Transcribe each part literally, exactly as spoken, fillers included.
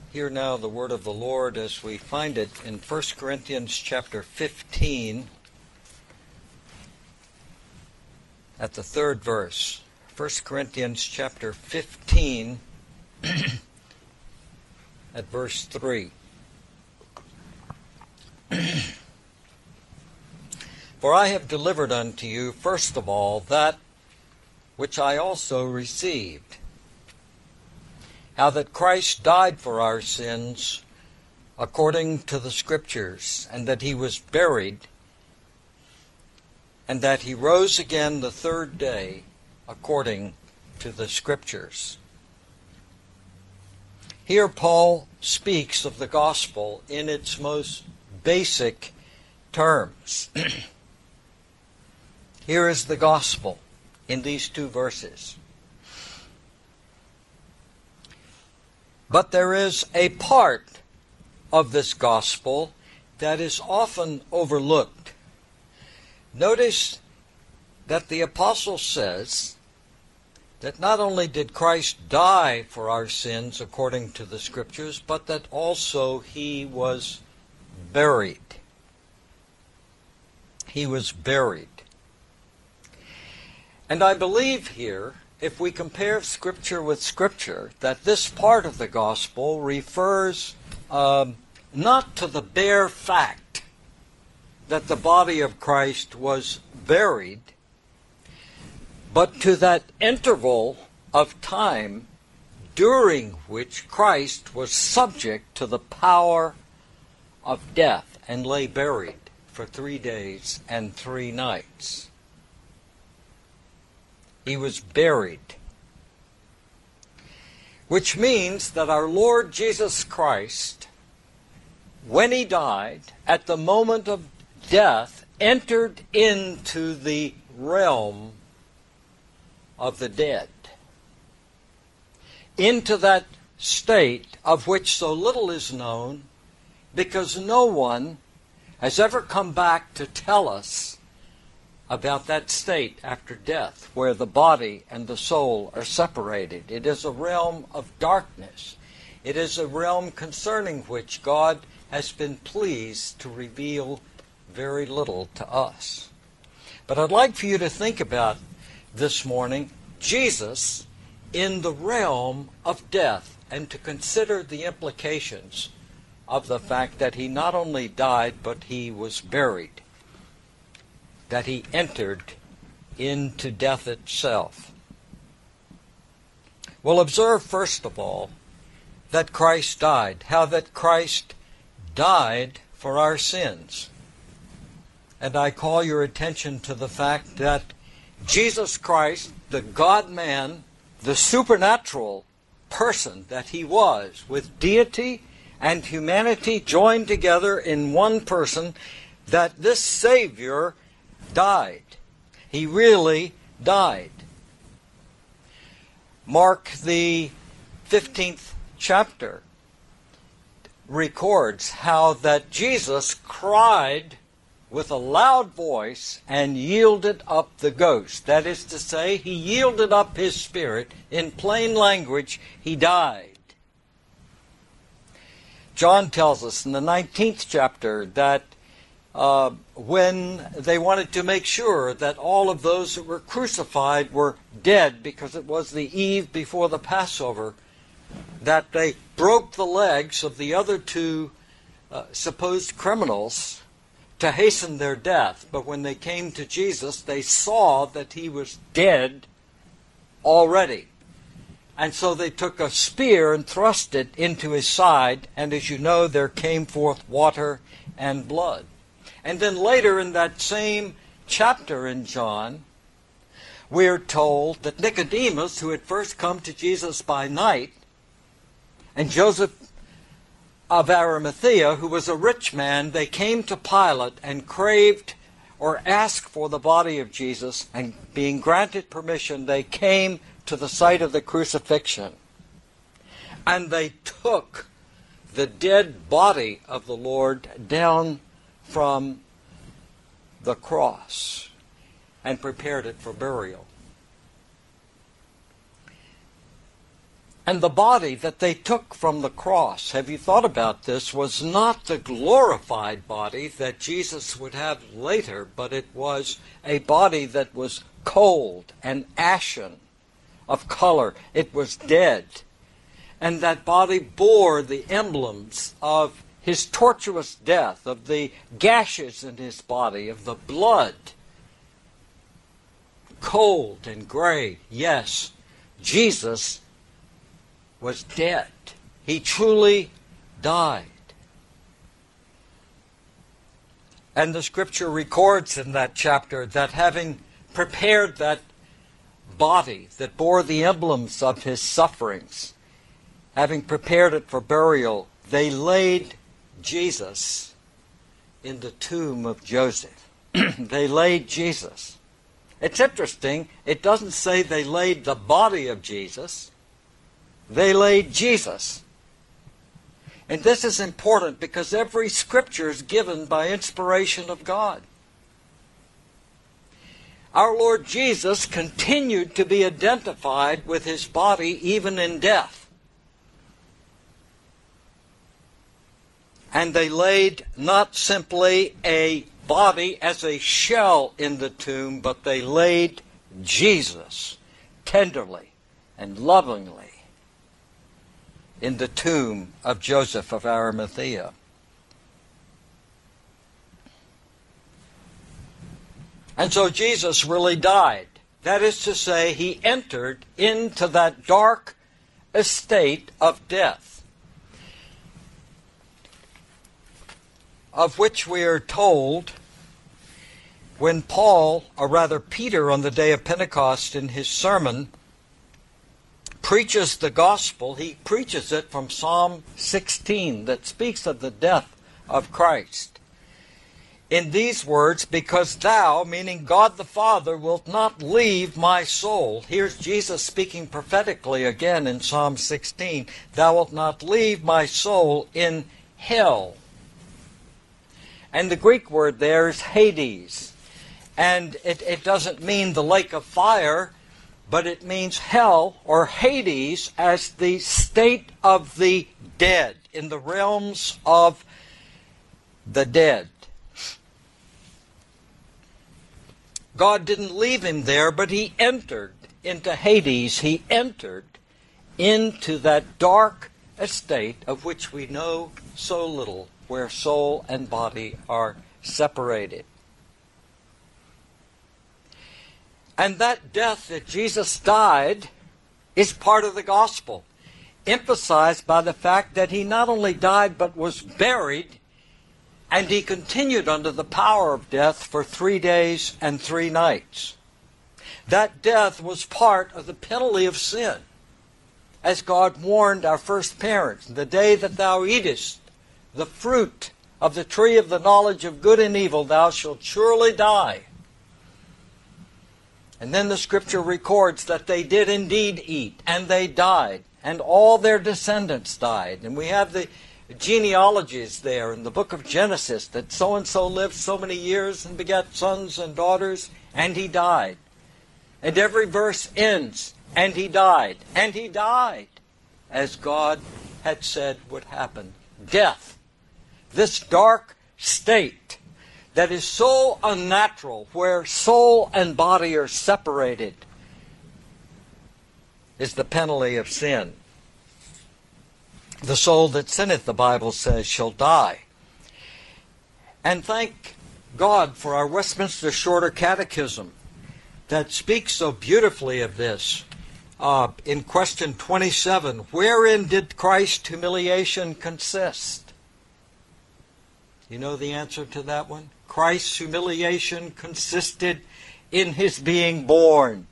Hear now the word of the Lord as we find it in First Corinthians chapter fifteen at the third verse. First Corinthians chapter fifteen at verse three. For I have delivered unto you first of all that which I also received, how that Christ died for our sins according to the Scriptures, and that he was buried, and that he rose again the third day according to the Scriptures. Here Paul speaks of the gospel in its most basic terms. Here is the gospel in these two verses. But there is a part of this gospel that is often overlooked. Notice that the apostle says that not only did Christ die for our sins according to the Scriptures, but that also he was buried. He was buried. And I believe here, if we compare Scripture with Scripture, that this part of the gospel refers um, not to the bare fact that the body of Christ was buried, but to that interval of time during which Christ was subject to the power of death and lay buried for three days and three nights. He was buried, which means that our Lord Jesus Christ, when he died, at the moment of death, entered into the realm of the dead, into that state of which so little is known, because no one has ever come back to tell us about that state after death, where the body and the soul are separated. It is a realm of darkness. It is a realm concerning which God has been pleased to reveal very little to us. But I'd like for you to think about this morning Jesus in the realm of death, and to consider the implications of the fact that he not only died, but he was buried, that he entered into death itself. Well, observe first of all that Christ died, how that Christ died for our sins. And I call your attention to the fact that Jesus Christ, the God-man, the supernatural person that he was, with deity and humanity joined together in one person, that this Savior died. He really died. Mark, the fifteenth chapter, records how that Jesus cried with a loud voice and yielded up the ghost. That is to say, he yielded up his spirit. In plain language, he died. John tells us in the nineteenth chapter that Uh, when they wanted to make sure that all of those that were crucified were dead, because it was the eve before the Passover, that they broke the legs of the other two uh, supposed criminals to hasten their death. But when they came to Jesus, they saw that he was dead already. And so they took a spear and thrust it into his side, and as you know, there came forth water and blood. And then later in that same chapter in John, we're told that Nicodemus, who had first come to Jesus by night, and Joseph of Arimathea, who was a rich man, they came to Pilate and craved or asked for the body of Jesus, and being granted permission, they came to the site of the crucifixion. And they took the dead body of the Lord down from the cross and prepared it for burial. And the body that they took from the cross, have you thought about this, was not the glorified body that Jesus would have later, but it was a body that was cold and ashen of color. It was dead. And that body bore the emblems of his tortuous death, of the gashes in his body, of the blood. Cold and gray, yes, Jesus was dead. He truly died. And the scripture records in that chapter that having prepared that body that bore the emblems of his sufferings, having prepared it for burial, they laid Jesus in the tomb of Joseph. They laid Jesus. It's interesting, it doesn't say they laid the body of Jesus. They laid Jesus. And this is important because every scripture is given by inspiration of God. Our Lord Jesus continued to be identified with his body even in death. And they laid not simply a body as a shell in the tomb, but they laid Jesus tenderly and lovingly in the tomb of Joseph of Arimathea. And so Jesus really died. That is to say, he entered into that dark estate of death, of which we are told when Paul, or rather Peter, on the day of Pentecost in his sermon, preaches the gospel. He preaches it from Psalm sixteen that speaks of the death of Christ. In these words, because thou, meaning God the Father, wilt not leave my soul. Here's Jesus speaking prophetically again in Psalm sixteen. Thou wilt not leave my soul in hell. And the Greek word there is Hades. And it, it doesn't mean the lake of fire, but it means hell or Hades as the state of the dead, in the realms of the dead. God didn't leave him there, but he entered into Hades. He entered into that dark estate of which we know so little, where soul and body are separated. And that death that Jesus died is part of the gospel, emphasized by the fact that he not only died but was buried, and he continued under the power of death for three days and three nights. That death was part of the penalty of sin, as God warned our first parents, the day that thou eatest the fruit of the tree of the knowledge of good and evil, thou shalt surely die. And then the scripture records that they did indeed eat, and they died, and all their descendants died. And we have the genealogies there in the book of Genesis, that so-and-so lived so many years and begat sons and daughters, and he died. And every verse ends, and he died, and he died, as God had said would happen. Death, this dark state that is so unnatural, where soul and body are separated, is the penalty of sin. The soul that sinneth, the Bible says, shall die. And thank God for our Westminster Shorter Catechism that speaks so beautifully of this. Uh, in question twenty-seven, wherein did Christ's humiliation consist? You know the answer to that one? Christ's humiliation consisted in his being born.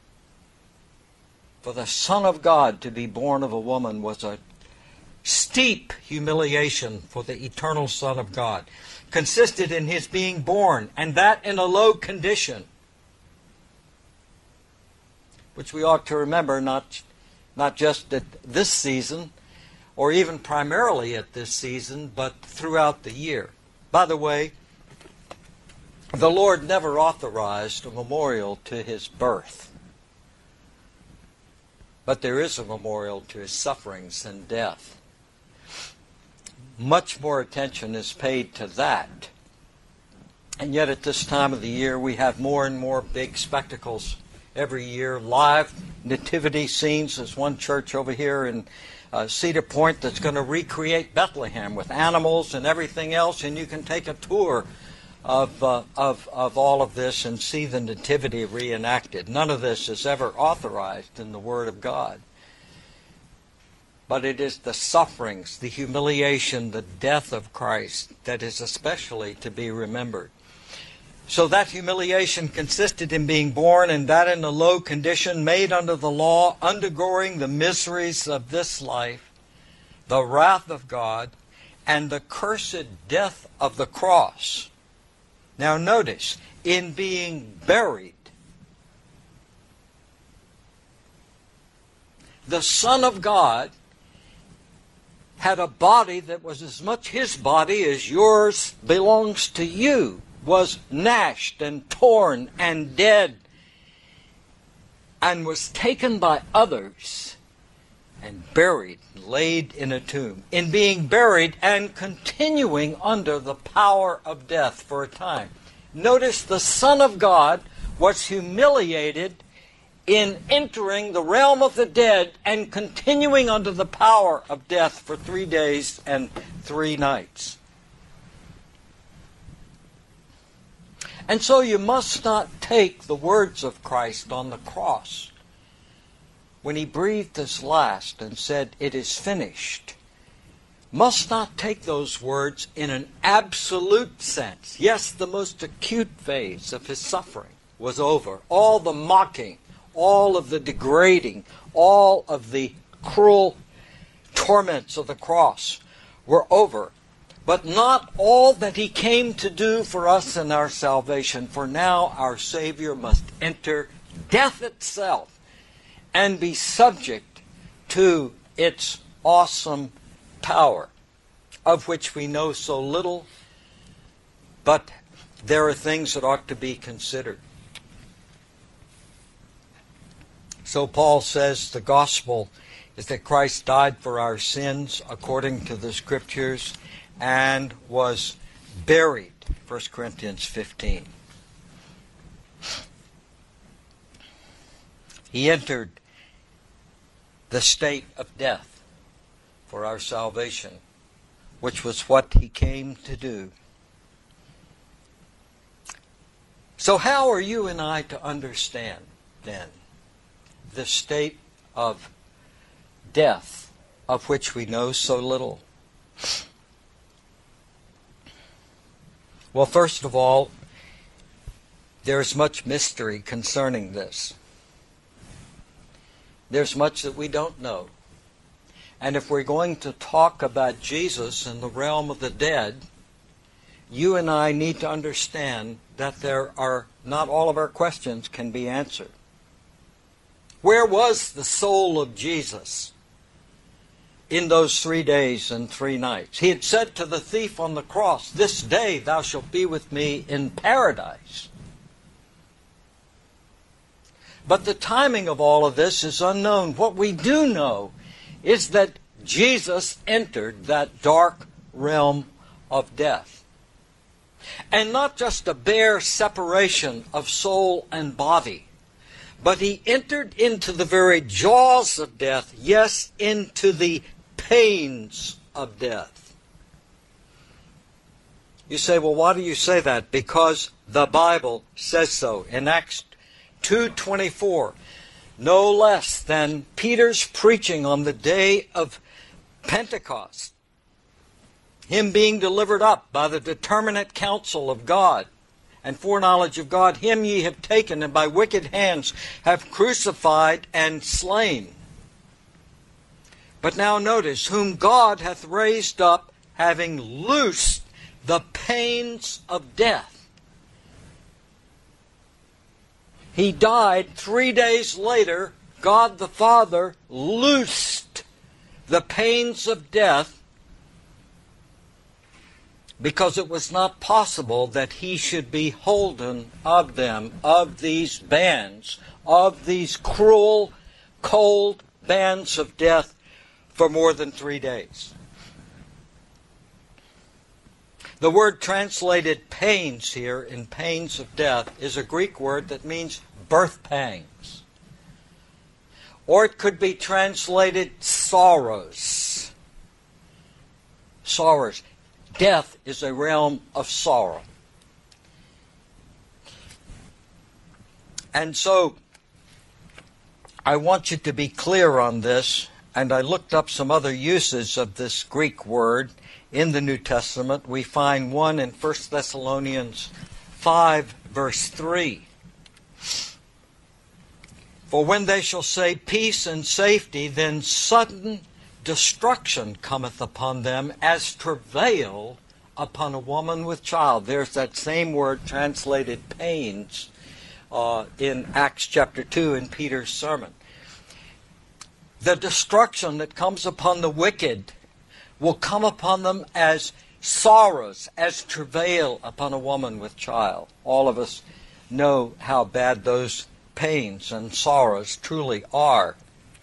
For the Son of God to be born of a woman was a steep humiliation for the eternal Son of God. Consisted in his being born, and that in a low condition, which we ought to remember not, not just at this season, or even primarily at this season, but throughout the year. By the way, the Lord never authorized a memorial to his birth. But there is a memorial to his sufferings and death. Much more attention is paid to that. And yet at this time of the year, we have more and more big spectacles every year. Live nativity scenes. There's one church over here in uh, Cedar Point that's going to recreate Bethlehem with animals and everything else. And you can take a tour of, uh, of, of all of this and see the nativity reenacted. None of this is ever authorized in the Word of God. But it is the sufferings, the humiliation, the death of Christ that is especially to be remembered. So that humiliation consisted in being born, and that in a low condition, made under the law, undergoing the miseries of this life, the wrath of God, and the cursed death of the cross. Now notice, in being buried, the Son of God had a body that was as much his body as yours belongs to you, was gnashed and torn and dead, and was taken by others and buried, laid in a tomb. In being buried and continuing under the power of death for a time. Notice the Son of God was humiliated in entering the realm of the dead and continuing under the power of death for three days and three nights. And so you must not take the words of Christ on the cross when he breathed his last and said, "It is finished." Must not take those words in an absolute sense. Yes, the most acute phase of his suffering was over. All the mocking, all of the degrading, all of the cruel torments of the cross were over. But not all that he came to do for us in our salvation. For now our Savior must enter death itself and be subject to its awesome power, of which we know so little, but there are things that ought to be considered. So Paul says the gospel is that Christ died for our sins according to the Scriptures and was buried, First Corinthians fifteen. He entered the state of death for our salvation, which was what he came to do. So how are you and I to understand, then, the state of death of which we know so little? Well, first of all, there is much mystery concerning this. There's much that we don't know. And if we're going to talk about Jesus in the realm of the dead, you and I need to understand that there are not all of our questions can be answered. Where was the soul of Jesus in those three days and three nights? He had said to the thief on the cross, "This day thou shalt be with me in paradise." But the timing of all of this is unknown. What we do know is that Jesus entered that dark realm of death. And not just a bare separation of soul and body, but he entered into the very jaws of death, yes, into the pains of death. You say, well, why do you say that? Because the Bible says so. In Acts two twenty-four, no less than Peter's preaching on the day of Pentecost, him being delivered up by the determinate counsel of God and foreknowledge of God, him ye have taken and by wicked hands have crucified and slain. But now notice, whom God hath raised up, having loosed the pains of death. He died three days later. God the Father loosed the pains of death because it was not possible that he should be holden of them, of these bands, of these cruel, cold, bands of death for more than three days. The word translated pains here in pains of death is a Greek word that means birth pangs. Or it could be translated sorrows. Sorrows. Death is a realm of sorrow. And so, I want you to be clear on this, and I looked up some other uses of this Greek word in the New Testament. We find one in First Thessalonians five, verse three. For when they shall say peace and safety, then sudden destruction cometh upon them as travail upon a woman with child. There's that same word translated pains uh, in Acts chapter two in Peter's sermon. The destruction that comes upon the wicked will come upon them as sorrows, as travail upon a woman with child. All of us know how bad those pains and sorrows truly are.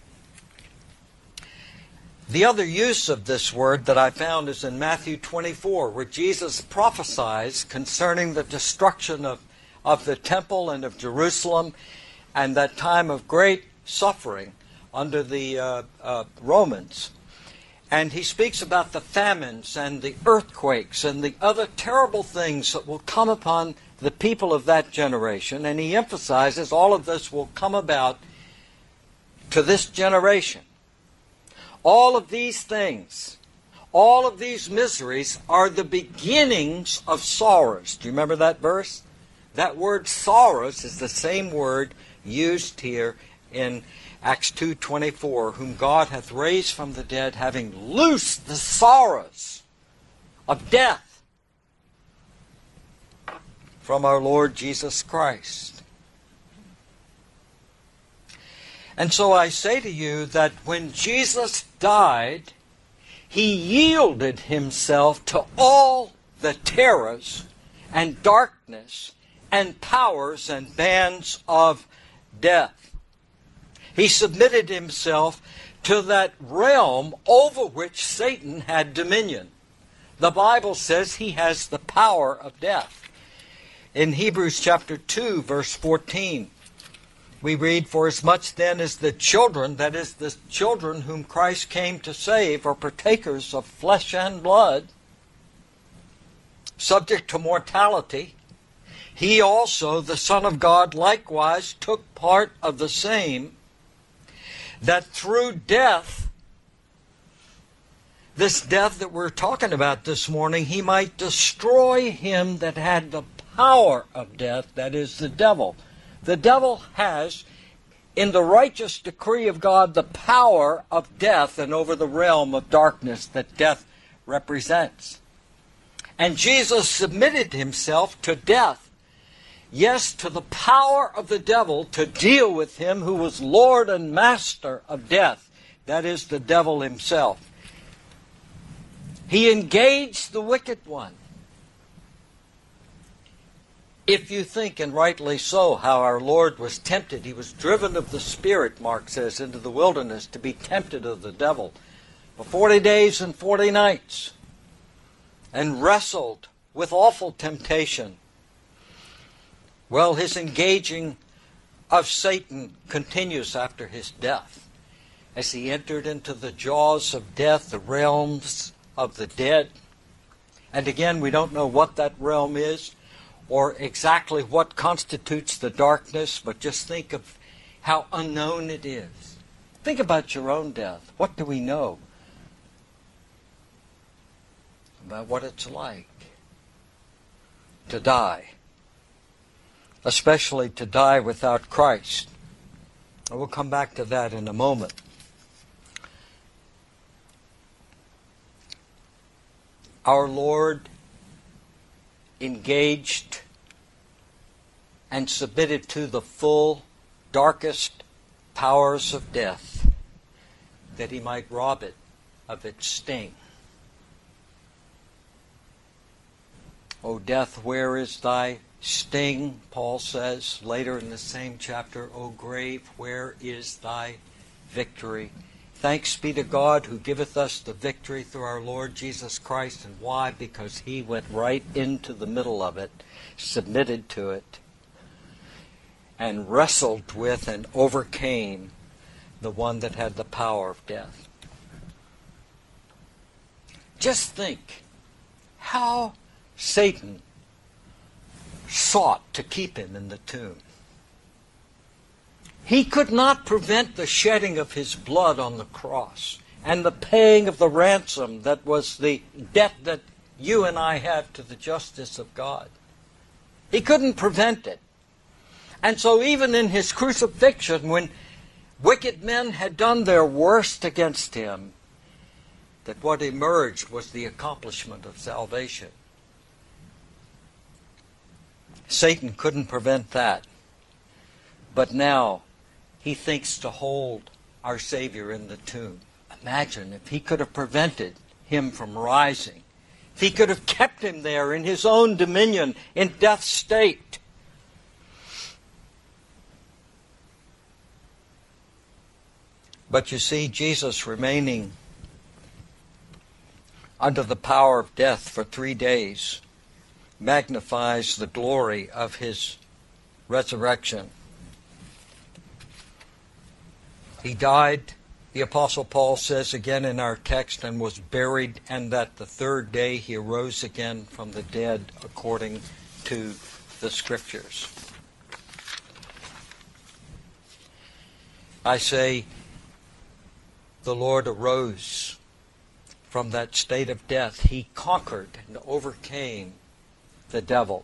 The other use of this word that I found is in Matthew twenty-four, where Jesus prophesies concerning the destruction of, of the temple and of Jerusalem and that time of great suffering under the uh, uh, Romans. And he speaks about the famines and the earthquakes and the other terrible things that will come upon the people of that generation. And he emphasizes all of this will come about to this generation. All of these things, all of these miseries are the beginnings of sorrows. Do you remember that verse? That word sorrows is the same word used here in Acts two twenty-four, whom God hath raised from the dead, having loosed the sorrows of death from our Lord Jesus Christ. And so I say to you that when Jesus died, he yielded himself to all the terrors and darkness and powers and bands of death. He submitted himself to that realm over which Satan had dominion. The Bible says he has the power of death. In Hebrews chapter two, verse fourteen, we read, For as much then as the children, that is, the children whom Christ came to save, are partakers of flesh and blood, subject to mortality, he also, the Son of God, likewise took part of the same, that through death, this death that we're talking about this morning, he might destroy him that had the power of death, that is, the devil. The devil has, in the righteous decree of God, the power of death and over the realm of darkness that death represents. And Jesus submitted himself to death. Yes, to the power of the devil to deal with him who was Lord and Master of death. That is, the devil himself. He engaged the wicked one. If you think, and rightly so, how our Lord was tempted, he was driven of the Spirit, Mark says, into the wilderness to be tempted of the devil for forty days and forty nights, and wrestled with awful temptation. Well, his engaging of Satan continues after his death, as he entered into the jaws of death, the realms of the dead. And again, we don't know what that realm is, or exactly what constitutes the darkness, but just think of how unknown it is. Think about your own death. What do we know about what it's like to die? Especially to die without Christ. And we'll come back to that in a moment. Our Lord engaged and submitted to the full, darkest powers of death, that he might rob it of its sting. O death, where is thy sting? Paul says later in the same chapter, O grave, where is thy victory. Thanks be to God who giveth us the victory through our Lord Jesus Christ. And why? Because he went right into the middle of it, submitted to it, and wrestled with and overcame the one that had the power of death. Just think how Satan sought to keep him in the tomb. He could not prevent the shedding of his blood on the cross and the paying of the ransom that was the debt that you and I have to the justice of God. He couldn't prevent it. And so even in his crucifixion, when wicked men had done their worst against him, that what emerged was the accomplishment of salvation. Satan couldn't prevent that. But now he thinks to hold our Savior in the tomb. Imagine if he could have prevented him from rising. If he could have kept him there in his own dominion, in death's state. But you see, Jesus remaining under the power of death for three days magnifies the glory of his resurrection. He died, the Apostle Paul says again in our text, and was buried, and that the third day he arose again from the dead according to the Scriptures. I say, the Lord arose from that state of death. He conquered and overcame the devil.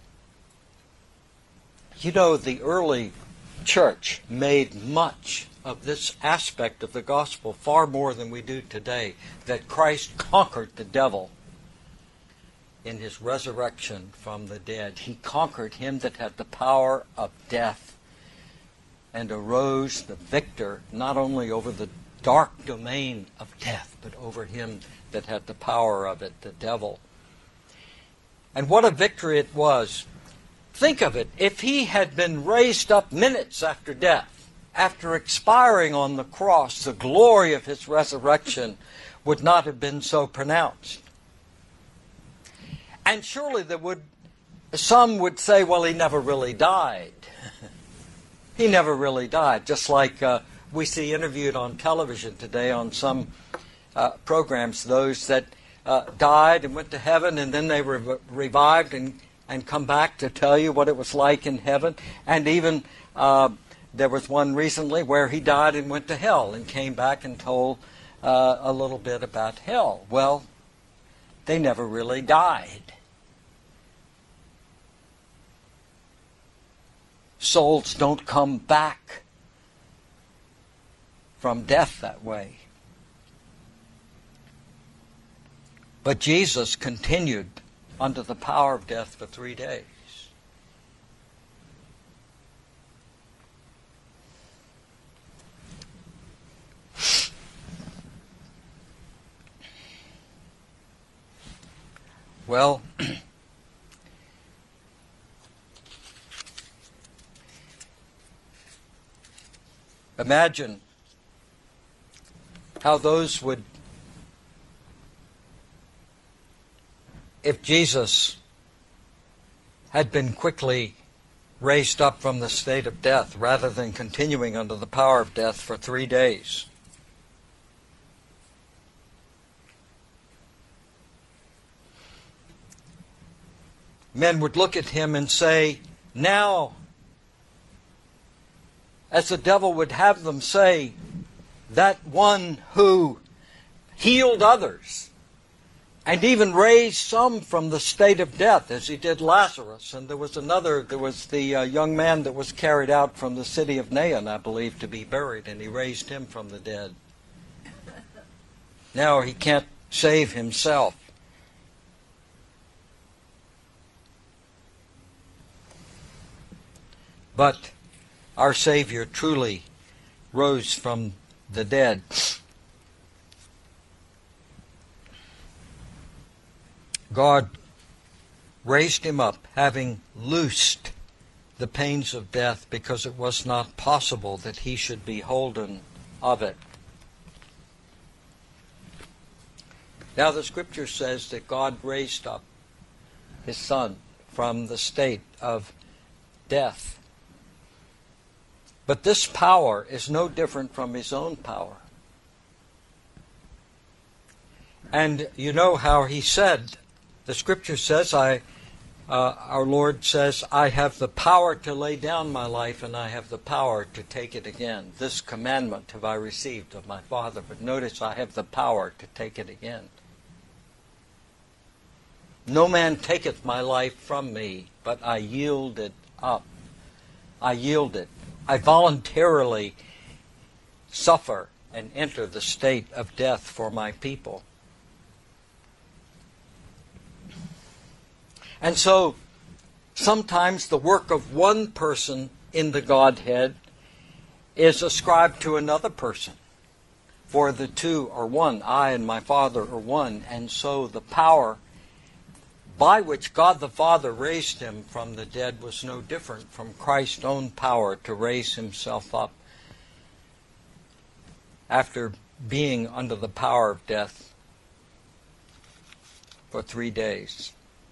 You know, the early church made much of this aspect of the gospel far more than we do today, that Christ conquered the devil in his resurrection from the dead. He conquered him that had the power of death and arose the victor not only over the dark domain of death, but over him that had the power of it, the devil. And what a victory it was. Think of it, if he had been raised up minutes after death, after expiring on the cross, the glory of his resurrection would not have been so pronounced. And surely there would, some would say, well, he never really died. He never really died, just like uh, we see interviewed on television today on some uh, programs, those that uh, died and went to heaven, and then they were revived and, and come back to tell you what it was like in heaven. And even uh, there was one recently where he died and went to hell and came back and told uh, a little bit about hell. Well, they never really died. Souls don't come back from death that way. But Jesus continued under the power of death for three days. Well, imagine how those would, if Jesus had been quickly raised up from the state of death rather than continuing under the power of death for three days. Men would look at him and say, now, as the devil would have them say, that one who healed others and even raised some from the state of death, as he did Lazarus. And there was another, there was the uh, young man that was carried out from the city of Nain, I believe, to be buried, and he raised him from the dead. Now he can't save himself. But our Savior truly rose from the dead. God raised him up, having loosed the pains of death, because it was not possible that he should be holden of it. Now the Scripture says that God raised up His Son from the state of death. But this power is no different from His own power. And you know how He said, the Scripture says, I, uh, our Lord says, I have the power to lay down my life and I have the power to take it again. This commandment have I received of my Father. But notice, I have the power to take it again. No man taketh my life from me, but I yield it up. I yield it. I voluntarily suffer and enter the state of death for my people. And so, sometimes the work of one person in the Godhead is ascribed to another person. For the two are one. I and my Father are one. And so the power by which God the Father raised Him from the dead was no different from Christ's own power to raise Himself up after being under the power of death for three days.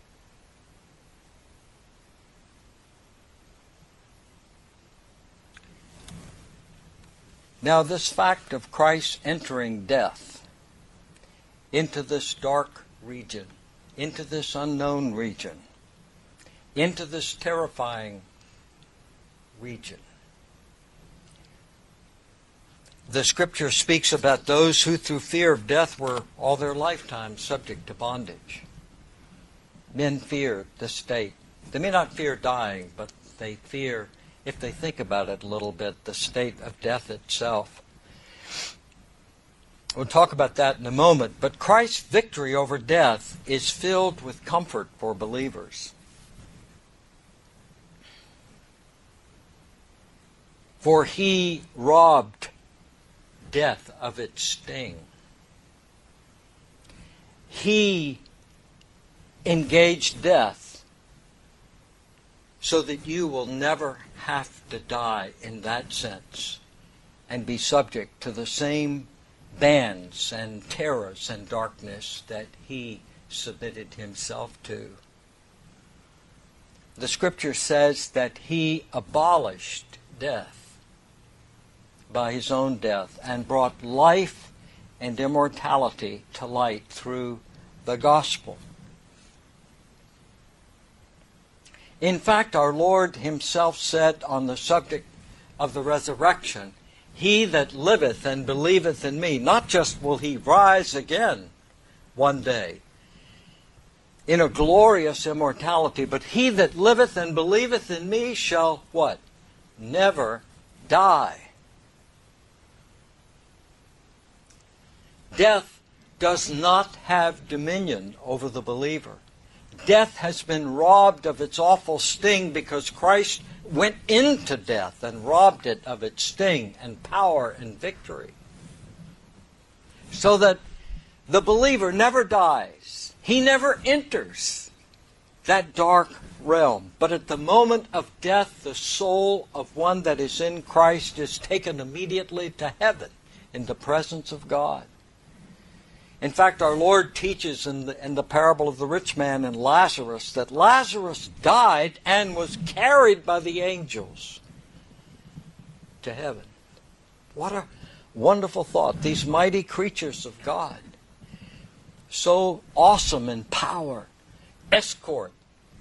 Now, this fact of Christ entering death into this dark region, into this unknown region, into this terrifying region. The Scripture speaks about those who through fear of death were all their lifetime subject to bondage. Men fear the state. They may not fear dying, but they fear, if they think about it a little bit, the state of death itself. We'll talk about that in a moment. But Christ's victory over death is filled with comfort for believers. For He robbed death of its sting. He engaged death so that you will never have to die in that sense and be subject to the same bands and terrors and darkness that He submitted Himself to. The Scripture says that He abolished death by His own death and brought life and immortality to light through the gospel. In fact, our Lord Himself said on the subject of the resurrection, He that liveth and believeth in me, not just will he rise again one day in a glorious immortality, but he that liveth and believeth in me shall what? Never die. Death does not have dominion over the believer. Death has been robbed of its awful sting because Christ went into death and robbed it of its sting and power and victory. So that the believer never dies. He never enters that dark realm. But at the moment of death, the soul of one that is in Christ is taken immediately to heaven in the presence of God. In fact, our Lord teaches in the, in the parable of the rich man and Lazarus that Lazarus died and was carried by the angels to heaven. What a wonderful thought. These mighty creatures of God, so awesome in power, escort.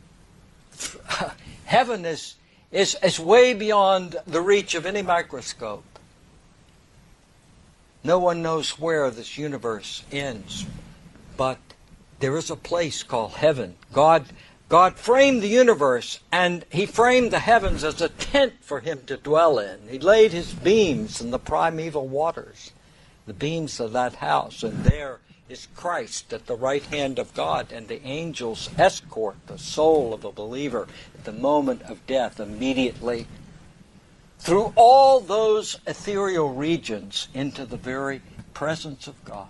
Heaven is, is, is way beyond the reach of any microscope. No one knows where this universe ends, but there is a place called heaven. God, God framed the universe, and He framed the heavens as a tent for Him to dwell in. He laid His beams in the primeval waters, the beams of that house, and there is Christ at the right hand of God, and the angels escort the soul of a believer at the moment of death immediately through all those ethereal regions into the very presence of God.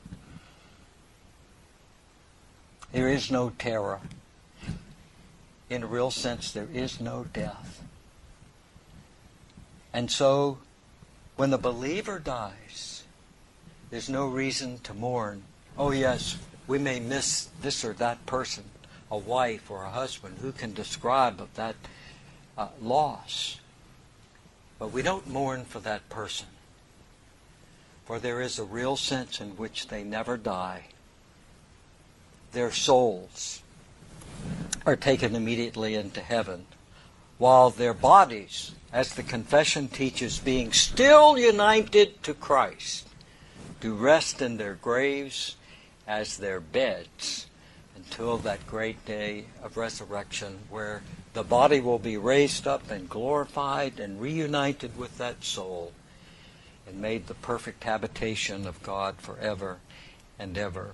There is no terror. In a real sense, there is no death. And so, when the believer dies, there's no reason to mourn Oh yes, we may miss this or that person, a wife or a husband. Who can describe of that uh, loss? But we don't mourn for that person. For there is a real sense in which they never die. Their souls are taken immediately into heaven, while their bodies, as the confession teaches, being still united to Christ, do rest in their graves as their beds until that great day of resurrection, where the body will be raised up and glorified and reunited with that soul and made the perfect habitation of God forever and ever.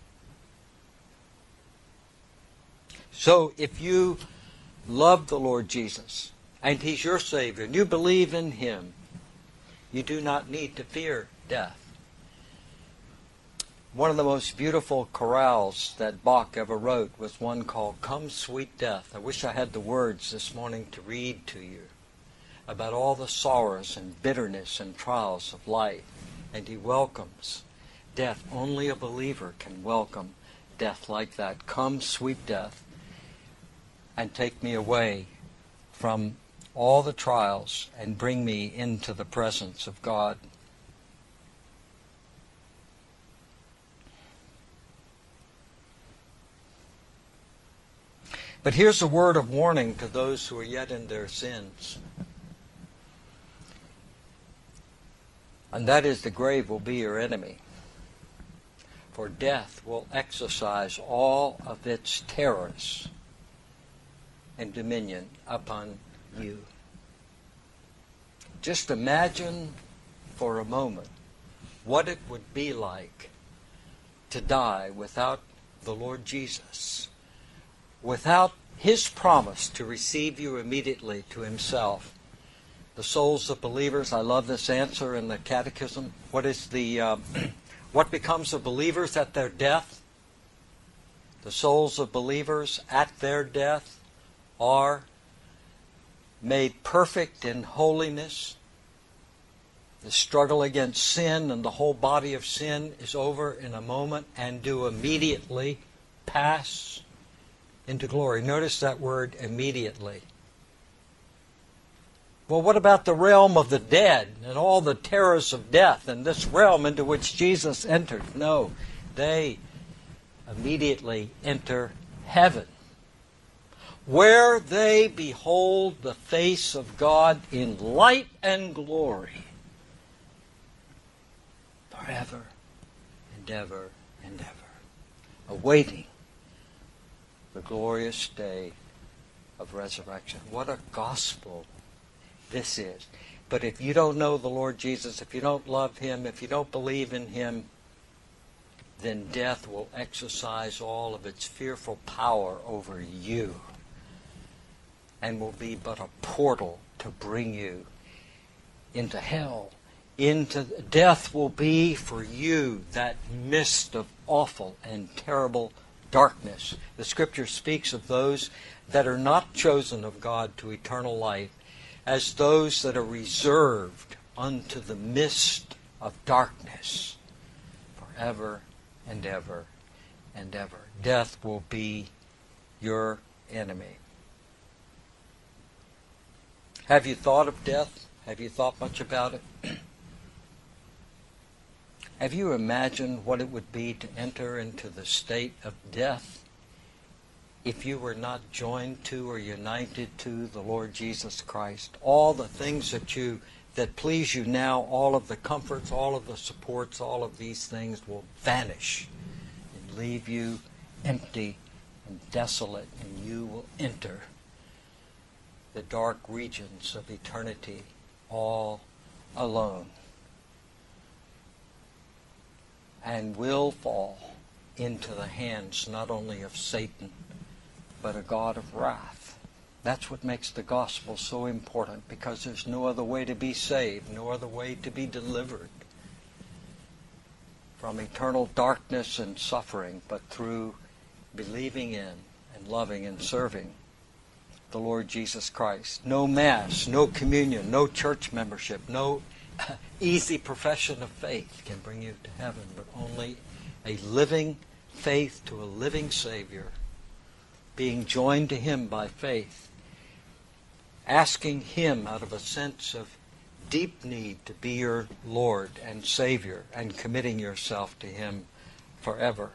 So if you love the Lord Jesus and He's your Savior and you believe in Him, you do not need to fear death. One of the most beautiful chorales that Bach ever wrote was one called Come Sweet Death. I wish I had the words this morning to read to you about all the sorrows and bitterness and trials of life. And he welcomes death. Only a believer can welcome death like that. Come, sweet death, and take me away from all the trials and bring me into the presence of God. But here's a word of warning to those who are yet in their sins. And that is, the grave will be your enemy. For death will exercise all of its terrors and dominion upon you. Just imagine for a moment what it would be like to die without the Lord Jesus, without His promise to receive you immediately to Himself. The souls of believers, I love this answer in the Catechism. What is the uh, what becomes of believers at their death? The souls of believers at their death are made perfect in holiness. The struggle against sin and the whole body of sin is over in a moment and do immediately pass into glory. Notice that word, immediately. Well, what about the realm of the dead and all the terrors of death and this realm into which Jesus entered? No, they immediately enter heaven, where they behold the face of God in light and glory forever and ever and ever, awaiting the glorious day of resurrection. What a gospel this is. But if you don't know the Lord Jesus, if you don't love Him, if you don't believe in Him, then death will exercise all of its fearful power over you and will be but a portal to bring you into hell. Into death will be for you that mist of awful and terrible darkness. The Scripture speaks of those that are not chosen of God to eternal life as those that are reserved unto the mist of darkness forever and ever and ever. Death will be your enemy. Have you thought of death? Have you thought much about it? Have you imagined what it would be to enter into the state of death if you were not joined to or united to the Lord Jesus Christ? All the things that you that please you now, all of the comforts, all of the supports, all of these things will vanish and leave you empty and desolate, and you will enter the dark regions of eternity all alone, and will fall into the hands not only of Satan, but a God of wrath. That's what makes the gospel so important, because there's no other way to be saved, no other way to be delivered from eternal darkness and suffering, but through believing in and loving and serving the Lord Jesus Christ. No Mass, no communion, no church membership, no easy profession of faith can bring you to heaven, but only a living faith to a living Savior, being joined to Him by faith, asking Him out of a sense of deep need to be your Lord and Savior, and committing yourself to Him forever.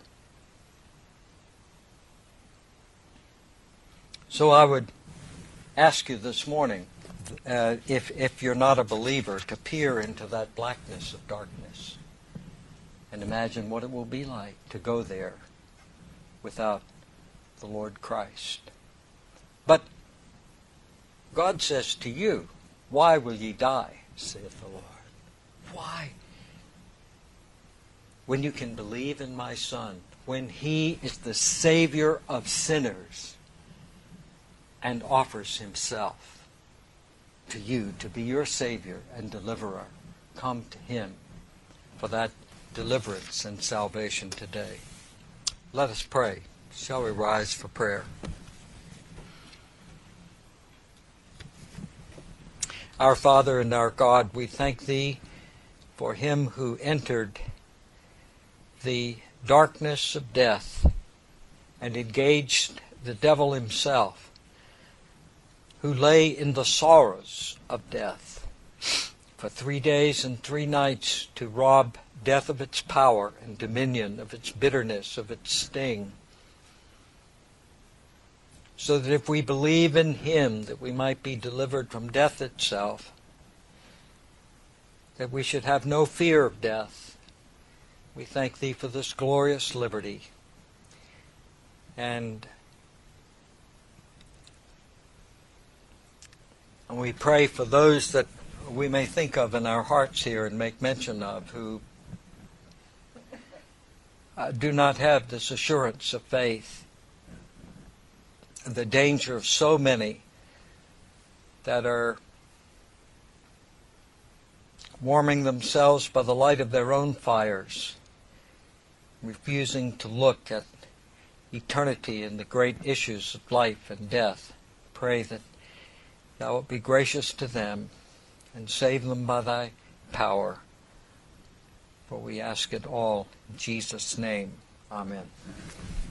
So I would ask you this morning, uh, if, if you're not a believer, to peer into that blackness of darkness and imagine what it will be like to go there without the Lord Christ. But God says to you, "Why will ye die, saith the Lord?" Why? When you can believe in my Son, when He is the Savior of sinners and offers Himself to you to be your Savior and deliverer, come to Him for that deliverance and salvation today. Let us pray. Shall we rise for prayer? Our Father and our God, we thank Thee for Him who entered the darkness of death and engaged the devil himself, who lay in the sorrows of death for three days and three nights to rob death of its power and dominion, of its bitterness, of its sting, so that if we believe in Him, that we might be delivered from death itself, that we should have no fear of death. We thank Thee for this glorious liberty. And, and we pray for those that we may think of in our hearts here and make mention of, who uh, do not have this assurance of faith. The danger of so many that are warming themselves by the light of their own fires, refusing to look at eternity and the great issues of life and death. Pray that Thou wilt be gracious to them and save them by Thy power. For we ask it all in Jesus' name. Amen.